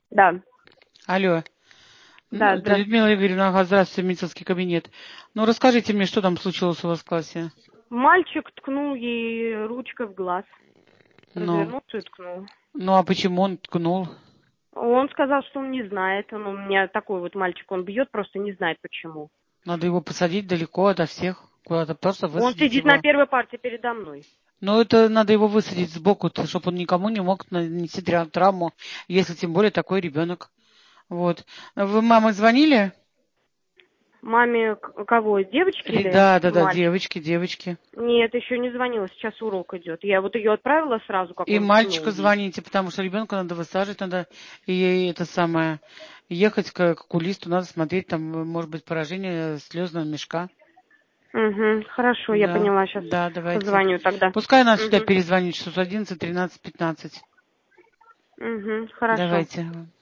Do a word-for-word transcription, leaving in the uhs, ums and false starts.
Да. Алло. Да, Ну, это здравствуйте. Людмила Игоревна, ага, здравствуйте, медицинский кабинет. Ну, расскажите мне, что там случилось у вас в классе? Мальчик ткнул ей ручкой в глаз. Ну, Развернулся и ткнул. ну а почему он ткнул? Он сказал, что он не знает. Он у меня такой вот мальчик, он бьет, просто не знает почему. Надо его посадить далеко ото всех, куда-то просто Он высадить сидит на его. первой парте передо мной. Ну, это надо его высадить сбоку, чтобы он никому не мог нанести тра- травму, если тем более такой ребенок. Вот. Вы мамы звонили? Маме к- кого? Девочки Ре- или Да, да, да, мальчик? девочки, девочки. Нет, еще не звонила. Сейчас урок идет. Я вот ее отправила сразу, как И он ткнул мальчику ей. звоните, потому что ребенка надо высаживать, надо и это самое, ехать к, к окулисту, надо смотреть, там может быть поражение слезного мешка. Угу, хорошо, я Да, поняла. Сейчас да, давайте. позвоню тогда. Пускай нас сюда Угу, перезвонит шестьсот одиннадцать тринадцать пятнадцать. угу, хорошо. Давайте.